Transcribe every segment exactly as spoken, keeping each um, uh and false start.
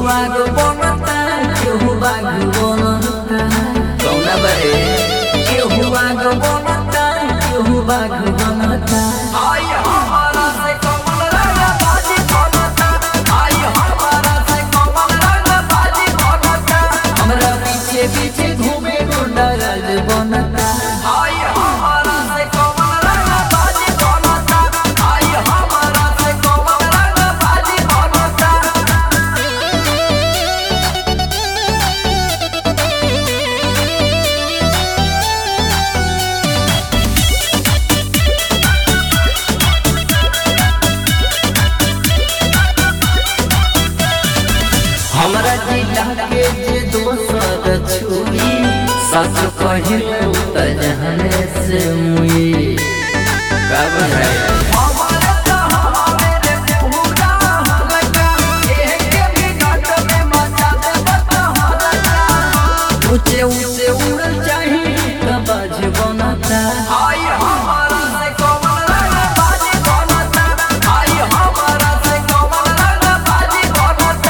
आग बनता केहू बाग बनता कौना बरे केहू आग बनता केहू बाग बनता आई हमारा से कमल रंग बाजी बनता आई हमारा से कमल रंग बाजी बनता हमरा पीछे पीछे घूमे गुंडा राज बनता आई हमारा से कमल रंग बाजी बनता आई हमारा से कमल रंग बाजी बनता हमरा जिला के जे दोसर छुई सच कहिलो त जहने से मुई का बुझाई हमारे त हमारे पूरा हलका एक मिनट में मचा दे बता ऊंचे ऊंचे उड़ चाही त बाज बनता आई हमारा से कमल रंग बाजी बनता आई हमारा से कमल रंग बाजी बनता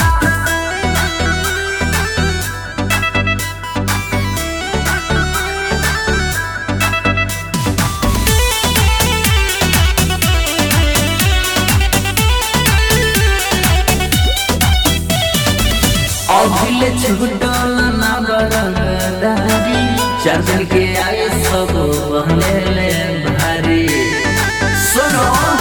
अभिले छुटल ना बरदारी चार दिन के आए सब बहने ले भारी सुनो